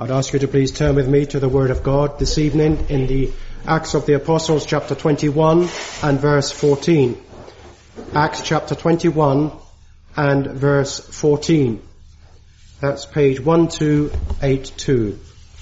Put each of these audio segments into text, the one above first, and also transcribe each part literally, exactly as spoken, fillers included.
I'd ask you to please turn with me to the Word of God this evening in the Acts of the Apostles chapter twenty-one and verse fourteen. Acts chapter twenty-one and verse fourteen. That's page one two eight two.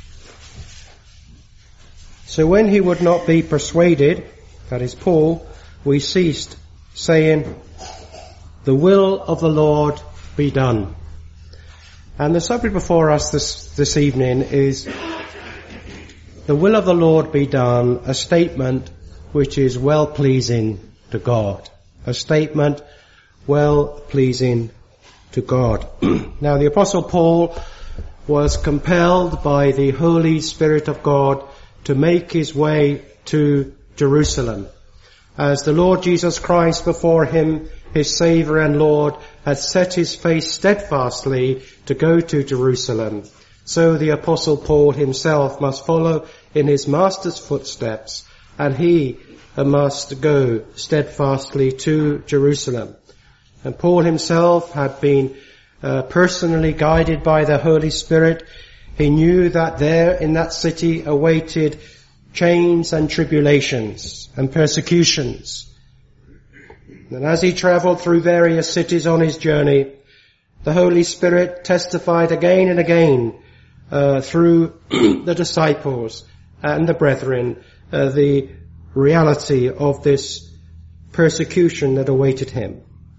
So when he would not be persuaded, that is Paul, we ceased, saying, "The will of the Lord be done." And the subject before us this, this evening is the will of the Lord be done, a statement which is well-pleasing to God. A statement well-pleasing to God. Now the Apostle Paul was compelled by the Holy Spirit of God to make his way to Jerusalem, as the Lord Jesus Christ before him, his Saviour and Lord, had set his face steadfastly to go to Jerusalem. So the Apostle Paul himself must follow in his Master's footsteps, and he must go steadfastly to Jerusalem. And Paul himself had been uh, personally guided by the Holy Spirit. He knew that there in that city awaited chains and tribulations and persecutions. And as he travelled through various cities on his journey, the Holy Spirit testified again and again uh, through the disciples and the brethren uh, the reality of this persecution that awaited him.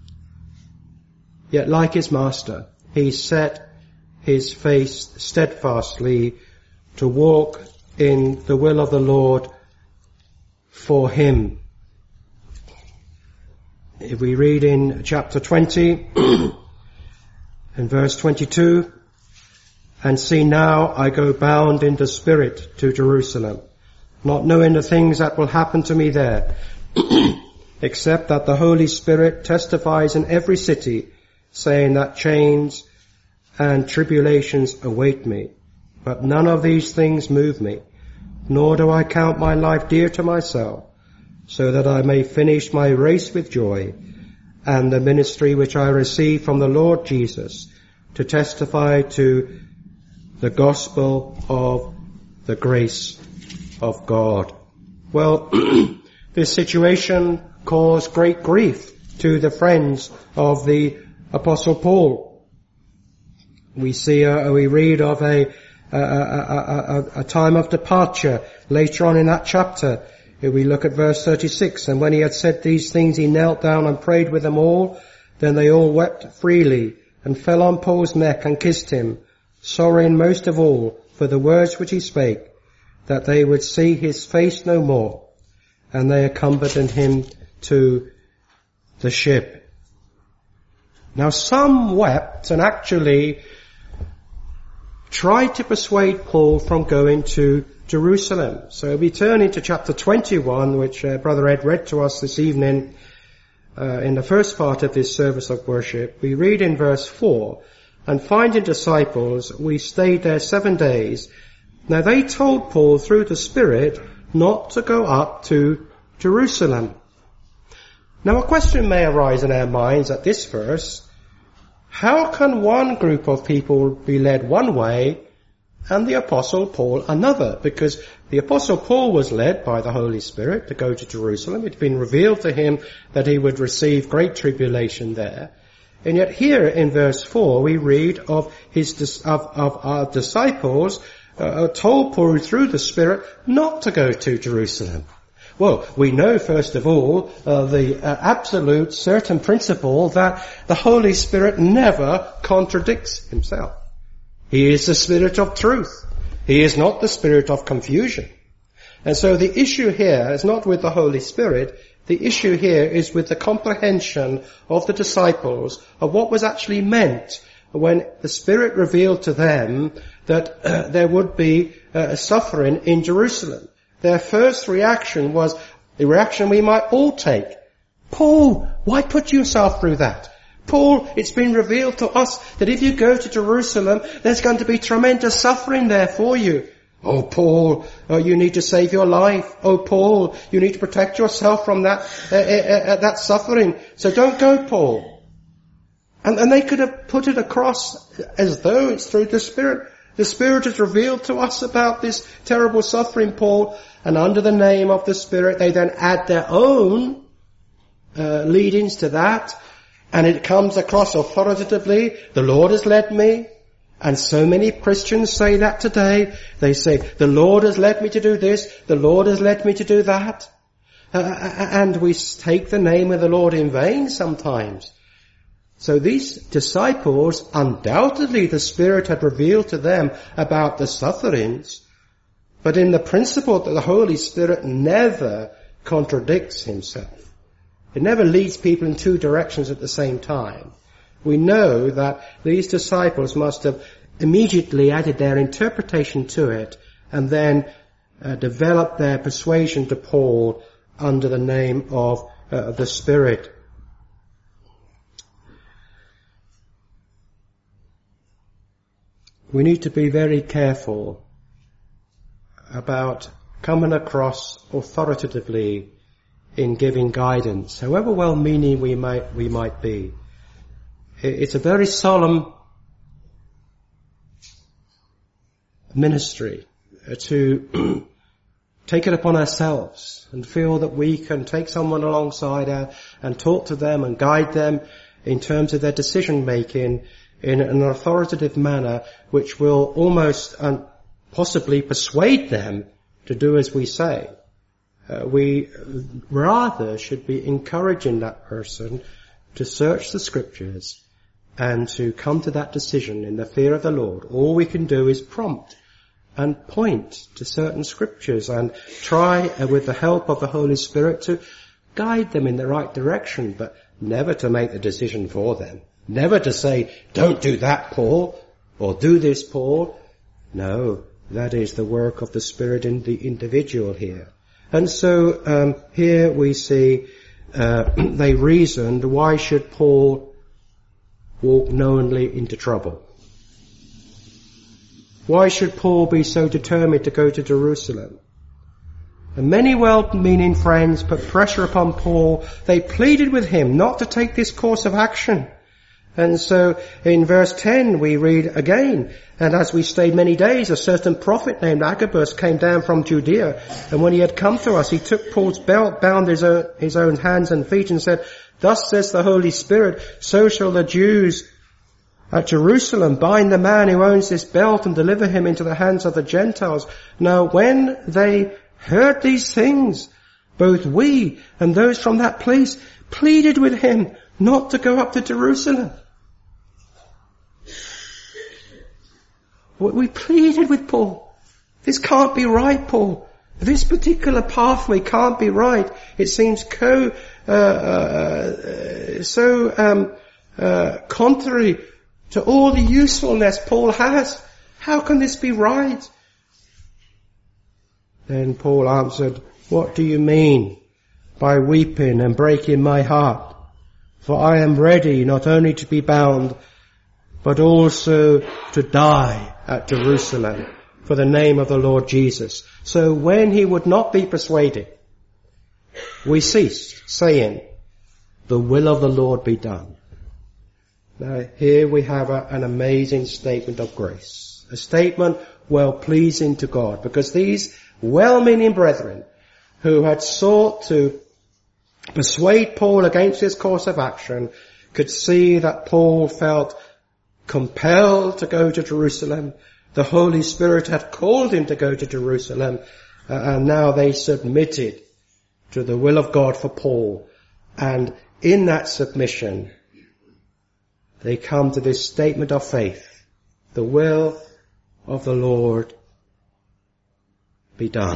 Yet like his Master, he set his face steadfastly to walk in the will of the Lord for him. If we read in chapter twenty, in verse twenty-two, "And see now I go bound in the Spirit to Jerusalem, not knowing the things that will happen to me there, except that the Holy Spirit testifies in every city, saying that chains and tribulations await me. But none of these things move me, nor do I count my life dear to myself, so that I may finish my race with joy, and the ministry which I receive from the Lord Jesus, to testify to the gospel of the grace of God." Well, this situation caused great grief to the friends of the Apostle Paul. We see, uh, we read of a, a, a, a, a time of departure later on in that chapter. If we look at verse thirty-six, "And when he had said these things, he knelt down and prayed with them all. Then they all wept freely and fell on Paul's neck and kissed him, sorrowing most of all for the words which he spake, that they would see his face no more. And they accompanied him to the ship." Now some wept and actually tried to persuade Paul from going to Jerusalem. So we turn into chapter twenty-one, which uh, Brother Ed read to us this evening uh, in the first part of this service of worship. We read in verse four, "And finding disciples, we stayed there seven days. Now they told Paul through the Spirit not to go up to Jerusalem." Now a question may arise in our minds at this verse. How can one group of people be led one way and the Apostle Paul another? Because the Apostle Paul was led by the Holy Spirit to go to Jerusalem. It had been revealed to him that he would receive great tribulation there. And yet here in verse four we read of his of, of our disciples uh, told Paul through the Spirit not to go to Jerusalem. Well, we know first of all uh, the uh, absolute certain principle that the Holy Spirit never contradicts himself. He is the Spirit of truth. He is not the Spirit of confusion. And so the issue here is not with the Holy Spirit. The issue here is with the comprehension of the disciples of what was actually meant when the Spirit revealed to them that uh, there would be uh, suffering in Jerusalem. Their first reaction was the reaction we might all take. Paul, why put yourself through that? Paul, it's been revealed to us that if you go to Jerusalem, there's going to be tremendous suffering there for you. Oh, Paul, oh, you need to save your life. Oh, Paul, you need to protect yourself from that uh, uh, uh, that suffering. So don't go, Paul. And, and they could have put it across as though it's through the Spirit. The Spirit has revealed to us about this terrible suffering, Paul, and under the name of the Spirit they then add their own uh, leadings to that, and it comes across authoritatively, the Lord has led me. And so many Christians say that today. They say, the Lord has led me to do this, the Lord has led me to do that. Uh, and we take the name of the Lord in vain sometimes. So these disciples, undoubtedly the Spirit had revealed to them about the sufferings, but in the principle that the Holy Spirit never contradicts himself. It never leads people in two directions at the same time. We know that these disciples must have immediately added their interpretation to it and then uh, developed their persuasion to Paul under the name of uh, the Spirit. We need to be very careful about coming across authoritatively in giving guidance, however well-meaning we might, we might be. It's a very solemn ministry to take it upon ourselves and feel that we can take someone alongside our, and talk to them and guide them in terms of their decision making in an authoritative manner which will almost and possibly persuade them to do as we say. Uh, we rather should be encouraging that person to search the Scriptures and to come to that decision in the fear of the Lord. All we can do is prompt and point to certain Scriptures and try, uh, with the help of the Holy Spirit, to guide them in the right direction, but never to make the decision for them. Never to say, don't do that, Paul, or do this, Paul. No, that is the work of the Spirit in the individual here. And so um, here we see uh, they reasoned, why should Paul walk knowingly into trouble? Why should Paul be so determined to go to Jerusalem? And many well-meaning friends put pressure upon Paul. They pleaded with him not to take this course of action. And so in verse ten we read again, and as we stayed many days, a certain prophet named Agabus came down from Judea, and when he had come to us, he took Paul's belt, bound his own, his own hands and feet, and said, thus says the Holy Spirit, so shall the Jews at Jerusalem bind the man who owns this belt and deliver him into the hands of the Gentiles. Now when they heard these things, both we and those from that place pleaded with him not to go up to Jerusalem. We pleaded with Paul. This can't be right, Paul. This particular pathway can't be right. It seems co, uh, uh, so um, uh, contrary to all the usefulness Paul has. How can this be right? Then Paul answered, what do you mean by weeping and breaking my heart? For I am ready not only to be bound, but also to die at Jerusalem for the name of the Lord Jesus. So when he would not be persuaded, we ceased, saying, the will of the Lord be done. Now here we have a, an amazing statement of grace. A statement well pleasing to God, because these well-meaning brethren who had sought to persuade Paul against his course of action could see that Paul felt compelled to go to Jerusalem. The Holy Spirit had called him to go to Jerusalem, uh, and now they submitted to the will of God for Paul. And in that submission, they come to this statement of faith. The will of the Lord be done.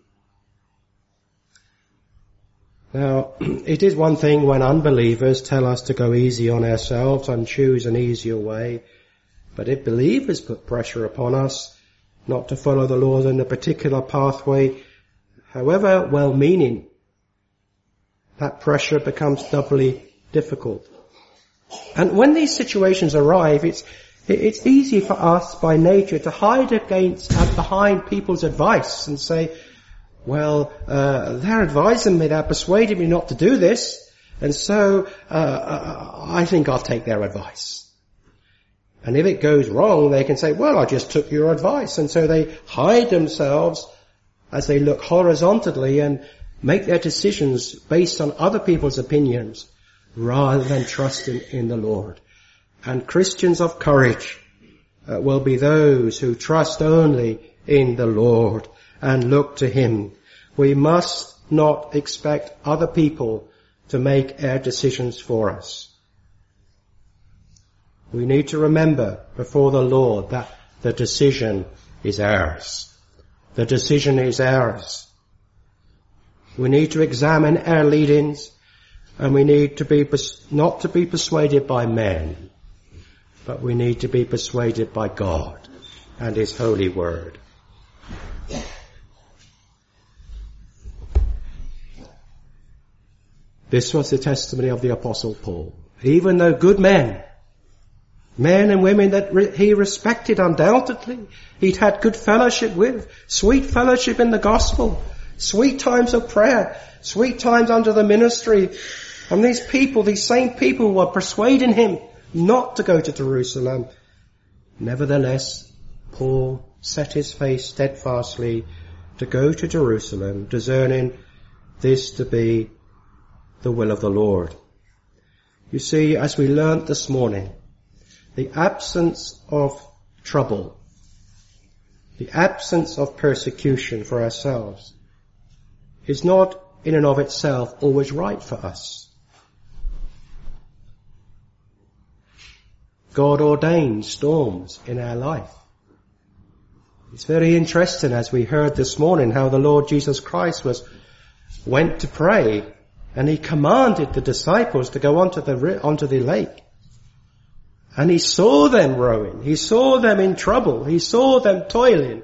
Now, it is one thing when unbelievers tell us to go easy on ourselves and choose an easier way. But if believers put pressure upon us not to follow the Lord in a particular pathway, however well-meaning, that pressure becomes doubly difficult. And when these situations arrive, it's it's easy for us by nature to hide against and behind people's advice and say, well, uh, they're advising me, they're persuading me not to do this, and so uh, I think I'll take their advice. And if it goes wrong, they can say, well, I just took your advice. And so they hide themselves as they look horizontally and make their decisions based on other people's opinions rather than trusting in the Lord. And Christians of courage uh, will be those who trust only in the Lord and look to Him. We must not expect other people to make our decisions for us. We need to remember before the Lord that the decision is ours. The decision is ours. We need to examine our leadings, and we need to be pers- not to be persuaded by men, but we need to be persuaded by God and His holy word. This was the testimony of the Apostle Paul. Even though good men, men and women that re- he respected undoubtedly, he'd had good fellowship with, sweet fellowship in the gospel, sweet times of prayer, sweet times under the ministry. And these people, these same people were persuading him not to go to Jerusalem. Nevertheless, Paul set his face steadfastly to go to Jerusalem, discerning this to be the will of the Lord. You see, as we learnt this morning, the absence of trouble, the absence of persecution for ourselves is not in and of itself always right for us. God ordains storms in our life. It's very interesting, as we heard this morning, how the Lord Jesus Christ was went to pray, and He commanded the disciples to go onto the onto the lake. And He saw them rowing. He saw them in trouble. He saw them toiling.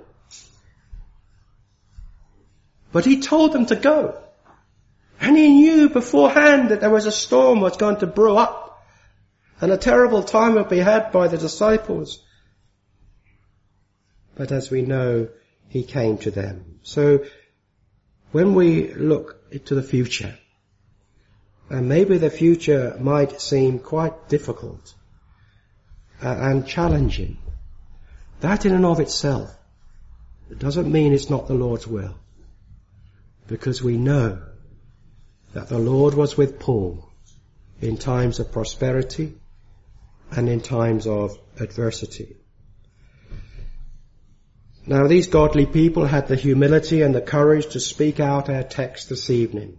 But He told them to go. And He knew beforehand that there was a storm was going to brew up, and a terrible time would be had by the disciples. But as we know, He came to them. So when we look into the future, and maybe the future might seem quite difficult uh, and challenging, that in and of itself, it doesn't mean it's not the Lord's will. Because we know that the Lord was with Paul in times of prosperity and in times of adversity. Now, these godly people had the humility and the courage to speak out our text this evening.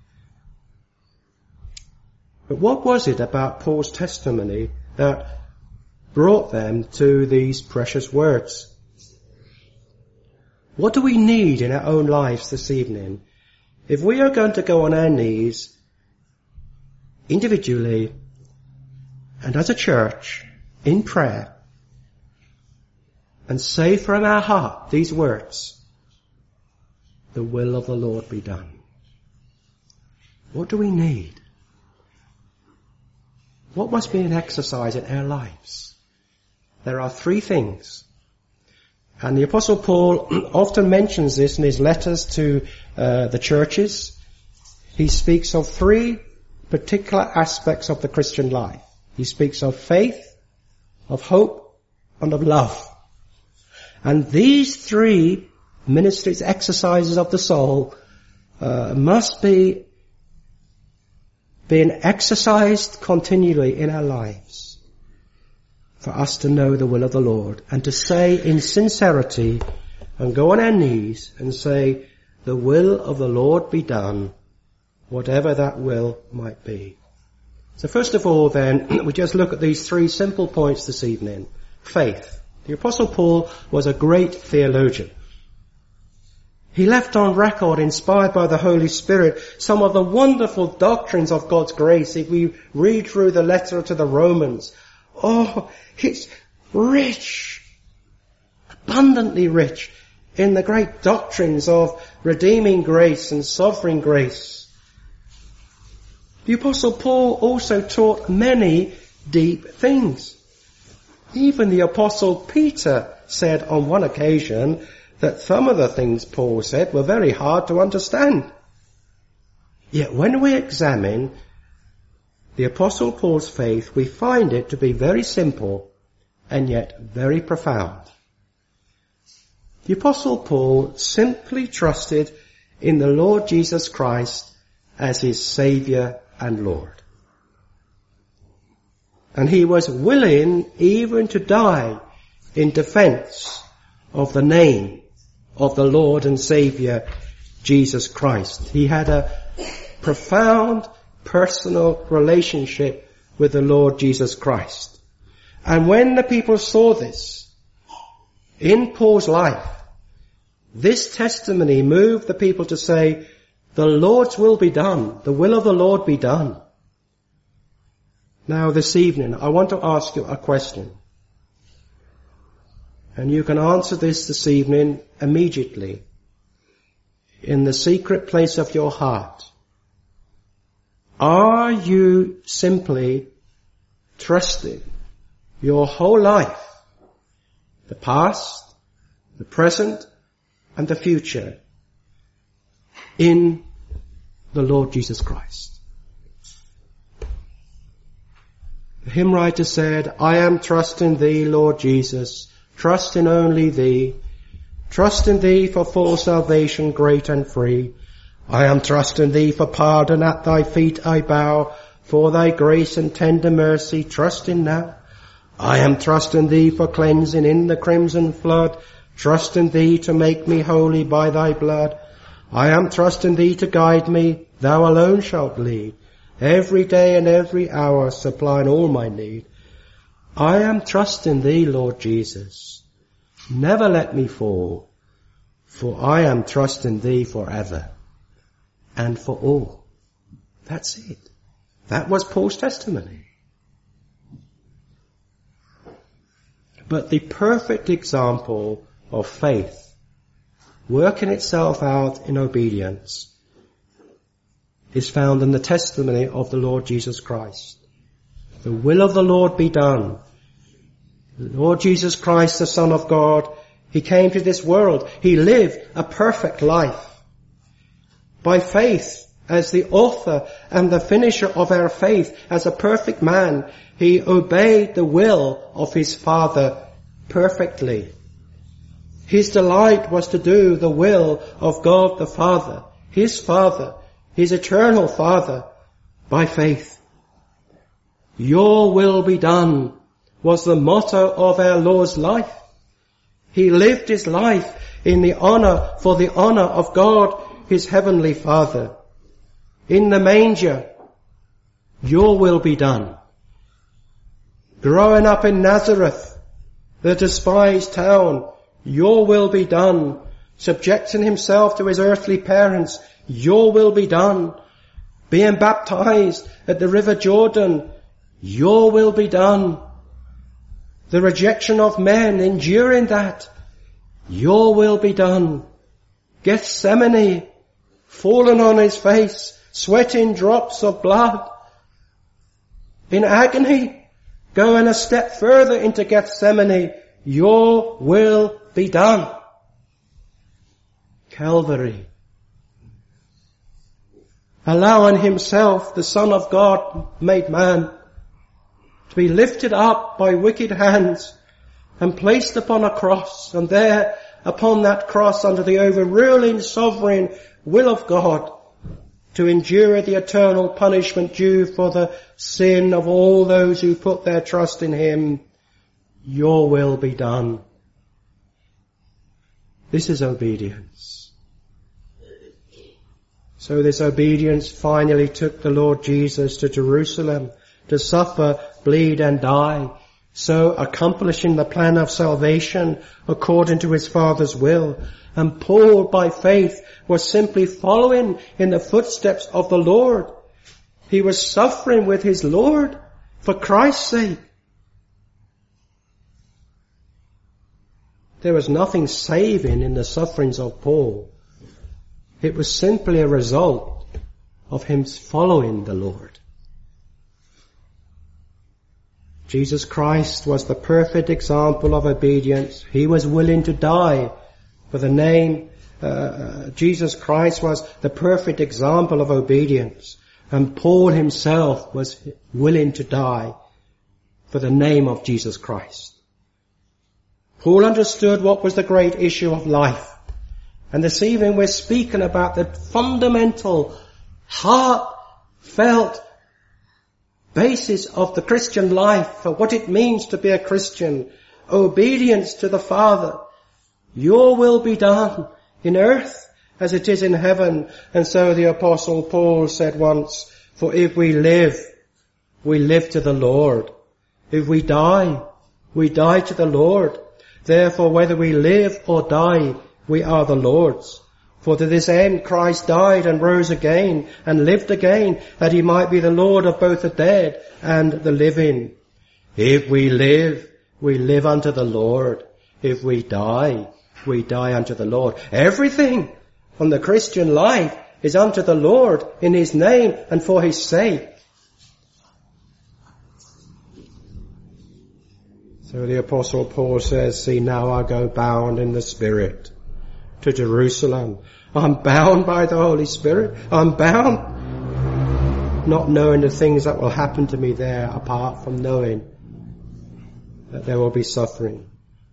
But what was it about Paul's testimony that brought them to these precious words? What do we need in our own lives this evening if we are going to go on our knees individually and as a church in prayer and say from our heart these words, the will of the Lord be done? What do we need? What must be an exercise in our lives? There are three things. And the Apostle Paul often mentions this in his letters to uh, the churches. He speaks of three particular aspects of the Christian life. He speaks of faith, of hope, and of love. And these three ministries, exercises of the soul, uh, must be being exercised continually in our lives for us to know the will of the Lord and to say in sincerity and go on our knees and say, the will of the Lord be done, whatever that will might be. So first of all then, we just look at these three simple points this evening. Faith. The Apostle Paul was a great theologian. He left on record, inspired by the Holy Spirit, some of the wonderful doctrines of God's grace. If we read through the letter to the Romans, oh, it's rich, abundantly rich in the great doctrines of redeeming grace and sovereign grace. The Apostle Paul also taught many deep things. Even the Apostle Peter said on one occasion that some of the things Paul said were very hard to understand. Yet when we examine the Apostle Paul's faith, we find it to be very simple and yet very profound. The Apostle Paul simply trusted in the Lord Jesus Christ as his Saviour and Lord. And he was willing even to die in defense of the name of the Lord and Saviour Jesus Christ. He had a profound personal relationship with the Lord Jesus Christ. And when the people saw this in Paul's life, this testimony moved the people to say, the Lord's will be done, the will of the Lord be done. Now this evening, I want to ask you a question. And you can answer this this evening immediately, in the secret place of your heart. Are you simply trusting your whole life, the past, the present, and the future, in the Lord Jesus Christ? The hymn writer said, I am trusting thee, Lord Jesus, trusting only thee, trusting thee for full salvation great and free. I am trusting thee for pardon, at thy feet I bow, for thy grace and tender mercy, trusting now. I am trusting thee for cleansing in the crimson flood, trusting thee to make me holy by thy blood. I am trusting thee to guide me, thou alone shalt lead, every day and every hour supplying all my need. I am trusting thee, Lord Jesus, never let me fall, for I am trusting thee forever and for all. That's it. That was Paul's testimony. But the perfect example of faith working itself out in obedience is found in the testimony of the Lord Jesus Christ. The will of the Lord be done. The Lord Jesus Christ, the Son of God, he came to this world. He lived a perfect life. By faith, as the author and the finisher of our faith, as a perfect man, he obeyed the will of his Father perfectly. His delight was to do the will of God the Father, his Father, his eternal Father, by faith. Your will be done was the motto of our Lord's life. He lived his life in the honor, for the honor of God, his heavenly Father. In the manger, your will be done. Growing up in Nazareth, the despised town, your will be done. Subjecting himself to his earthly parents, your will be done. Being baptized at the river Jordan, your will be done. The rejection of men, enduring that, your will be done. Gethsemane, fallen on his face, sweating drops of blood. In agony, going a step further into Gethsemane, your will be done. Calvary, allowing himself, the Son of God made man, to be lifted up by wicked hands and placed upon a cross, and there upon that cross, under the overruling sovereign will of God, to endure the eternal punishment due for the sin of all those who put their trust in him. Your will be done. This is obedience. So this obedience finally took the Lord Jesus to Jerusalem to suffer, bleed and die, so accomplishing the plan of salvation according to his Father's will. And Paul, by faith, was simply following in the footsteps of the Lord. He was suffering with his Lord for Christ's sake. There was nothing saving in the sufferings of Paul. It was simply a result of him following the Lord. Jesus Christ was the perfect example of obedience. He was willing to die for the name. Uh, Jesus Christ was the perfect example of obedience. And Paul himself was willing to die for the name of Jesus Christ. Paul understood what was the great issue of life. And this evening we're speaking about the fundamental, heartfelt basis of the Christian life, for what it means to be a Christian. Obedience to the Father. Your will be done in earth as it is in heaven. And so the Apostle Paul said once, for if we live, we live to the Lord. If we die, we die to the Lord. Therefore, whether we live or die, we are the Lord's. For to this end Christ died and rose again and lived again, that he might be the Lord of both the dead and the living. If we live, we live unto the Lord. If we die, we die unto the Lord. Everything from the Christian life is unto the Lord in his name and for his sake. So the Apostle Paul says, see, now I go bound in the Spirit to Jerusalem. I'm bound by the Holy Spirit. I'm bound not knowing the things that will happen to me there, apart from knowing that there will be suffering.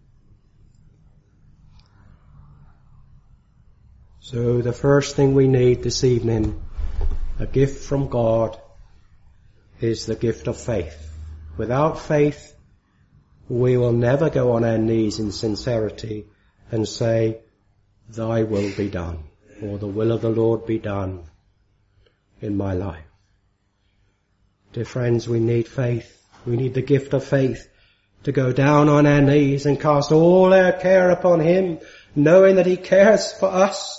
So the first thing we need this evening, a gift from God, is the gift of faith. Without faith, we will never go on our knees in sincerity and say, thy will be done, or the will of the Lord be done in my life. Dear friends, we need faith. We need the gift of faith to go down on our knees and cast all our care upon him, knowing that he cares for us.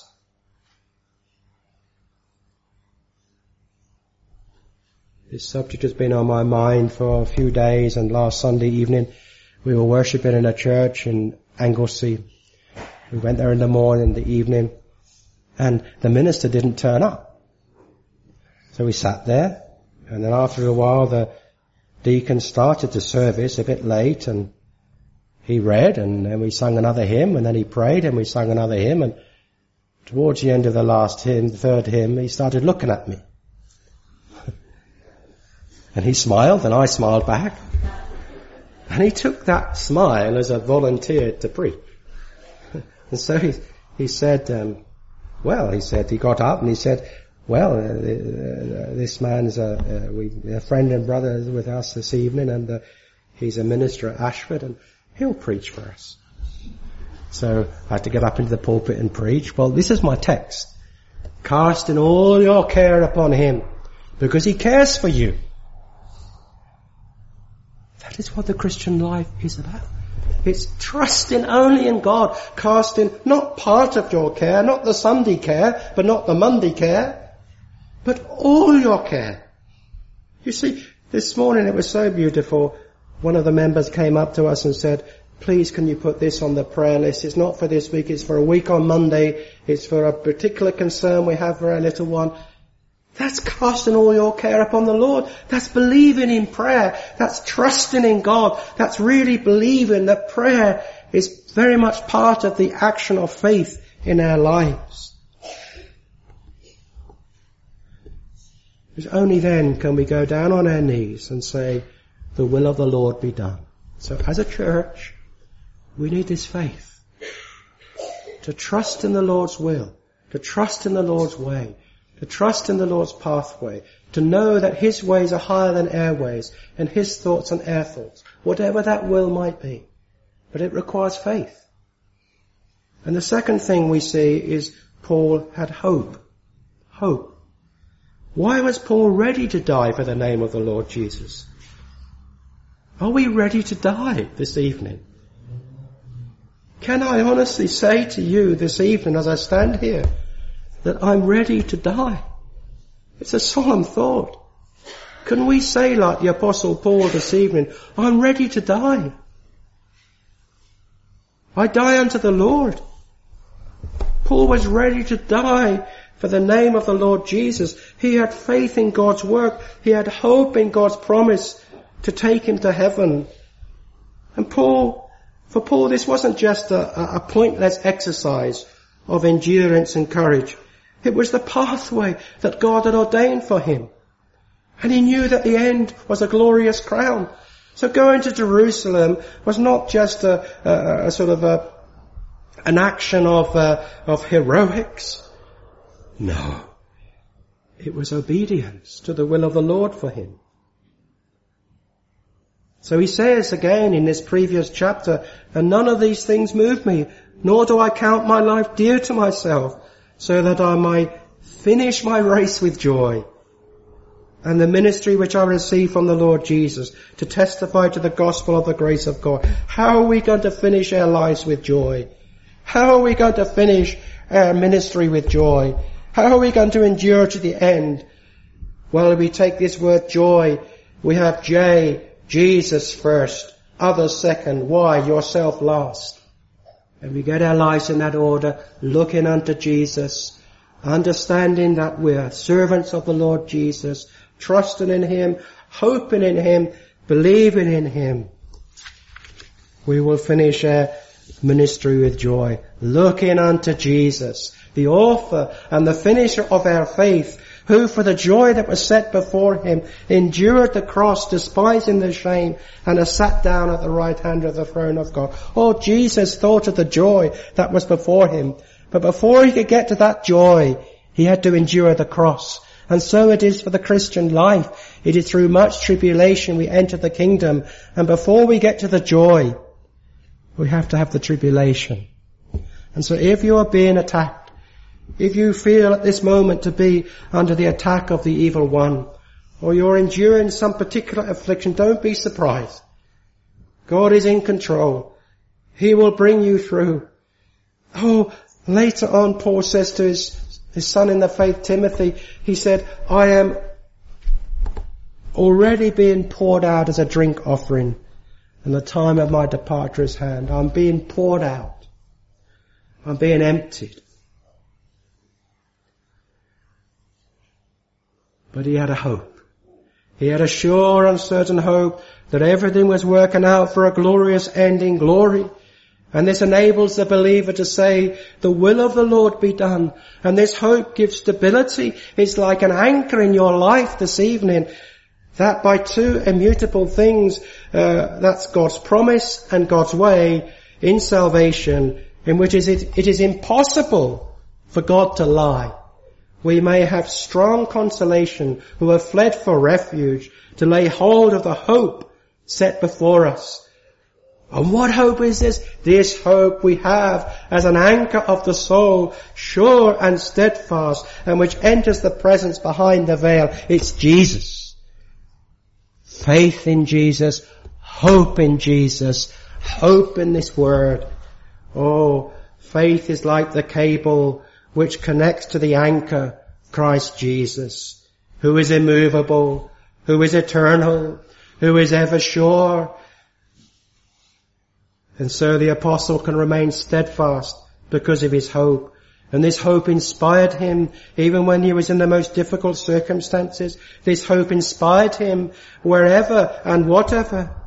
This subject has been on my mind for a few days, and last Sunday evening we were worshipping in a church in Anglesey. We went there in the morning, the evening, and the minister didn't turn up. So we sat there, and then after a while the deacon started the service a bit late, and he read, and then we sang another hymn, and then he prayed, and we sang another hymn, and towards the end of the last hymn, the third hymn, he started looking at me. And he smiled, and I smiled back. And he took that smile as a volunteer to preach. And so he, he said, um, well, he said, he got up and he said, well, uh, uh, this man's a, uh, we, a friend and brother with us this evening, and uh, he's a minister at Ashford, and he'll preach for us. So I had to get up into the pulpit and preach. Well, this is my text. Casting all your care upon him, because he cares for you. That is what the Christian life is about. It's trusting only in God, casting not part of your care, not the Sunday care, but not the Monday care, but all your care. You see, this morning it was so beautiful. One of the members came up to us and said, please can you put this on the prayer list? It's not for this week, it's for a week on Monday. It's for a particular concern we have for our little one. That's casting all your care upon the Lord. That's believing in prayer. That's trusting in God. That's really believing that prayer is very much part of the action of faith in our lives. Because only then can we go down on our knees and say, the will of the Lord be done. So as a church, we need this faith. To trust in the Lord's will. To trust in the Lord's way. To trust in the Lord's pathway, to know that his ways are higher than our ways, and his thoughts and our thoughts, whatever that will might be. But it requires faith. And the second thing we see is Paul had hope. Hope. Why was Paul ready to die for the name of the Lord Jesus? Are we ready to die this evening? Can I honestly say to you this evening as I stand here, that I'm ready to die? It's a solemn thought. Can we say like the Apostle Paul this evening, I'm ready to die. I die unto the Lord. Paul was ready to die for the name of the Lord Jesus. He had faith in God's work. He had hope in God's promise to take him to heaven. And Paul, for Paul, this wasn't just a, a pointless exercise of endurance and courage. It was the pathway that God had ordained for him. And he knew that the end was a glorious crown. So going to Jerusalem was not just a, a, a sort of a, an action of, uh, of heroics. No. It was obedience to the will of the Lord for him. So he says again in this previous chapter, and none of these things move me, nor do I count my life dear to myself, so that I might finish my race with joy, and the ministry which I received from the Lord Jesus, to testify to the gospel of the grace of God. How are we going to finish our lives with joy? How are we going to finish our ministry with joy? How are we going to endure to the end? Well, we take this word joy. We have J, Jesus first, others second, Y, yourself last. And we get our lives in that order, looking unto Jesus, understanding that we're servants of the Lord Jesus, trusting in Him, hoping in Him, believing in Him. We will finish our ministry with joy, looking unto Jesus, the author and the finisher of our faith, who for the joy that was set before him endured the cross, despising the shame, and has sat down at the right hand of the throne of God. Oh, Jesus thought of the joy that was before him. But before he could get to that joy, he had to endure the cross. And so it is for the Christian life. It is through much tribulation we enter the kingdom. And before we get to the joy, we have to have the tribulation. And so if you are being attacked, if you feel at this moment to be under the attack of the evil one, or you're enduring some particular affliction, don't be surprised. God is in control. He will bring you through. Oh, later on Paul says to his, his son in the faith, Timothy, he said, I am already being poured out as a drink offering, and the time of my departure is at hand. I'm being poured out. I'm being emptied. But he had a hope. He had a sure and certain hope that everything was working out for a glorious end in glory. And this enables the believer to say, the will of the Lord be done. And this hope gives stability. It's like an anchor in your life this evening, that by two immutable things, uh, that's God's promise and God's way in salvation, in which is it, it is impossible for God to lie. We may have strong consolation who have fled for refuge to lay hold of the hope set before us. And what hope is this? This hope we have as an anchor of the soul, sure and steadfast, and which enters the presence behind the veil. It's Jesus. Faith in Jesus, hope in Jesus, hope in this word. Oh, faith is like the cable which connects to the anchor, Christ Jesus, who is immovable, who is eternal, who is ever sure. And so the apostle can remain steadfast because of his hope. And this hope inspired him even when he was in the most difficult circumstances. This hope inspired him wherever and whatever.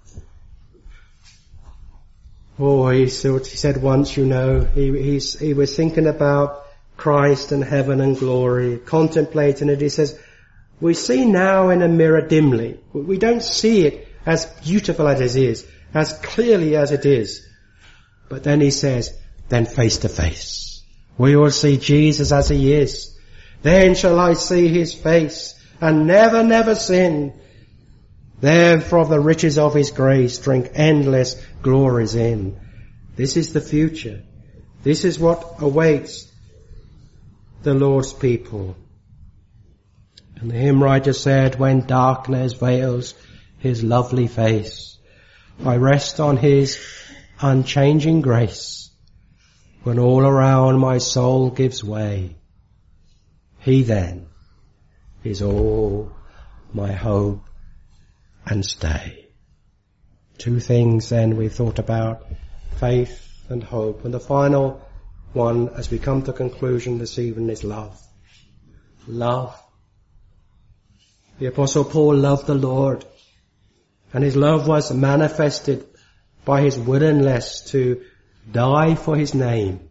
Oh, he said once, you know, he, he's, he was thinking about Christ and heaven and glory, contemplating it. He says, we see now in a mirror dimly. We don't see it as beautiful as it is, as clearly as it is. But then he says, then face to face. We will see Jesus as he is. Then shall I see his face and never, never sin. Then from the riches of his grace drink endless glories in. This is the future. This is what awaits the Lord's people. And the hymn writer said, when darkness veils his lovely face, I rest on his unchanging grace. When all around my soul gives way, he then is all my hope and stay. Two things then we've thought about, faith and hope. And the final one, as we come to conclusion this evening, is love. Love. The Apostle Paul loved the Lord, and his love was manifested by his willingness to die for his name.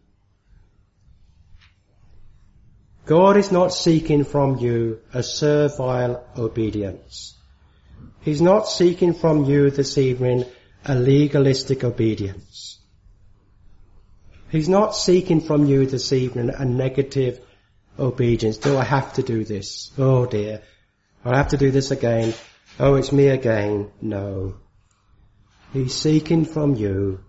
God is not seeking from you a servile obedience, He's not seeking from you this evening a legalistic obedience. He's not seeking from you this evening a negative obedience. Do I have to do this? Oh dear. I have to do this again. Oh, it's me again. No. He's seeking from you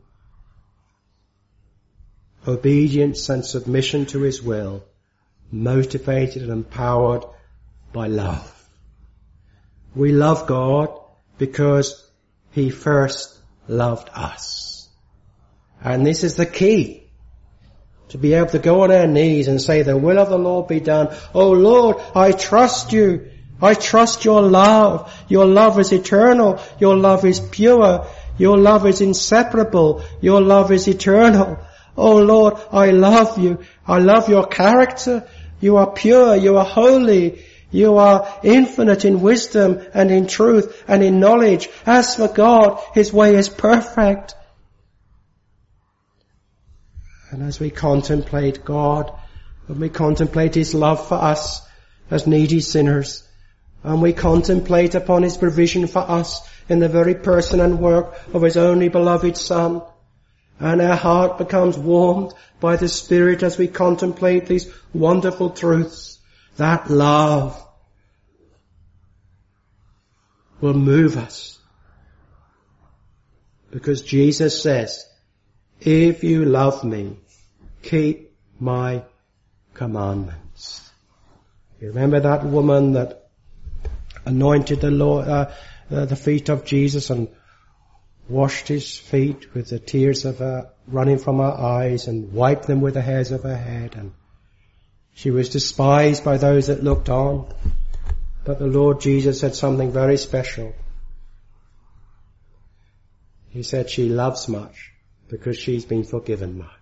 obedience and submission to his will, motivated and empowered by love. We love God because he first loved us. And this is the key. To be able to go on our knees and say, the will of the Lord be done. Oh Lord, I trust you. I trust your love. Your love is eternal. Your love is pure. Your love is inseparable. Your love is eternal. Oh Lord, I love you. I love your character. You are pure. You are holy. You are infinite in wisdom and in truth and in knowledge. As for God, his way is perfect. And as we contemplate God, and we contemplate his love for us as needy sinners, and we contemplate upon his provision for us in the very person and work of his only beloved Son, and our heart becomes warmed by the Spirit as we contemplate these wonderful truths, that love will move us. Because Jesus says, if you love me, keep my commandments. You remember that woman that anointed the Lord, uh, uh, the feet of Jesus and washed his feet with the tears of her running from her eyes and wiped them with the hairs of her head, and she was despised by those that looked on. But the Lord Jesus said something very special. He said she loves much because she's been forgiven much.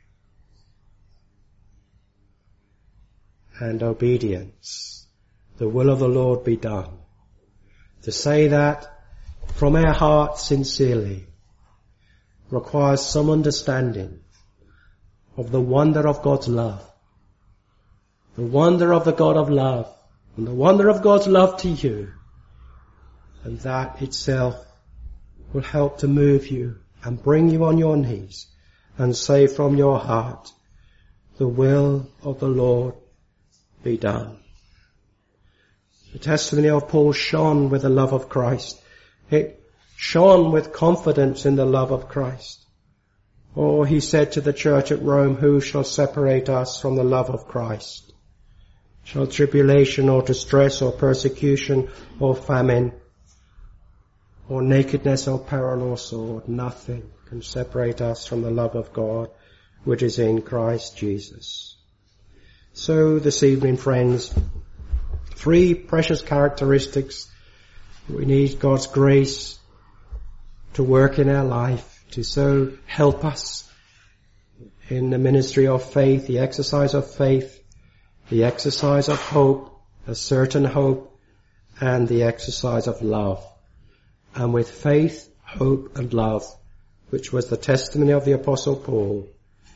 And obedience, the will of the Lord be done. To say that from our hearts sincerely requires some understanding of the wonder of God's love, the wonder of the God of love, and the wonder of God's love to you. And that itself will help to move you and bring you on your knees and say from your heart, the will of the Lord be done. The testimony of Paul shone with the love of Christ. It shone with confidence in the love of Christ. Or he said to the church at Rome, who shall separate us from the love of Christ? Shall tribulation or distress or persecution or famine or nakedness or peril or sword? Nothing can separate us from the love of God which is in Christ Jesus. So this evening, friends, three precious characteristics. We need God's grace to work in our life, to so help us in the ministry of faith, the exercise of faith, the exercise of hope, a certain hope, and the exercise of love. And with faith, hope, and love, which was the testimony of the Apostle Paul,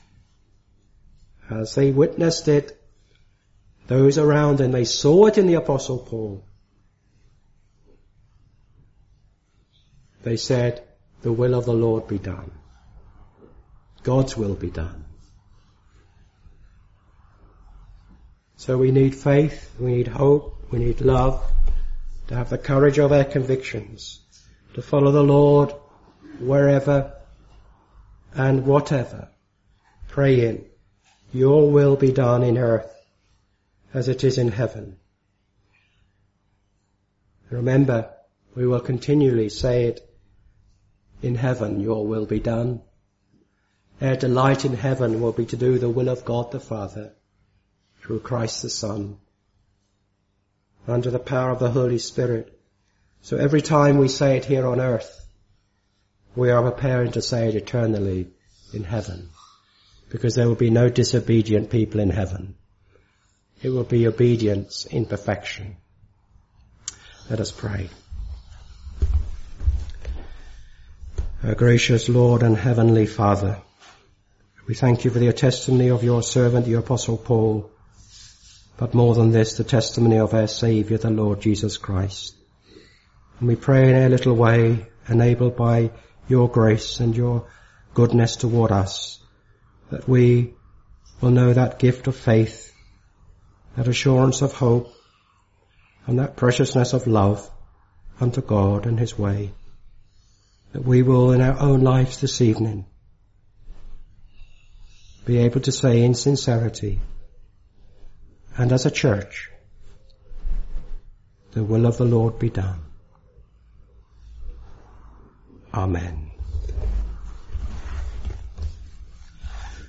as they witnessed it, those around them, they saw it in the Apostle Paul. They said, the will of the Lord be done. God's will be done. So we need faith, we need hope, we need love, to have the courage of our convictions, to follow the Lord wherever and whatever, praying, your will be done in earth as it is in heaven. Remember, we will continually say it, in heaven your will be done. Our delight in heaven will be to do the will of God the Father through Christ the Son, under the power of the Holy Spirit. So every time we say it here on earth, we are preparing to say it eternally in heaven, because there will be no disobedient people in heaven. It will be obedience in perfection. Let us pray. Our gracious Lord and Heavenly Father, we thank you for the testimony of your servant, the Apostle Paul, but more than this, the testimony of our Saviour, the Lord Jesus Christ. And we pray in a little way, enabled by your grace and your goodness toward us, that we will know that gift of faith, that assurance of hope, and that preciousness of love unto God and his way, that we will in our own lives this evening be able to say in sincerity and as a church, the will of the Lord be done. Amen.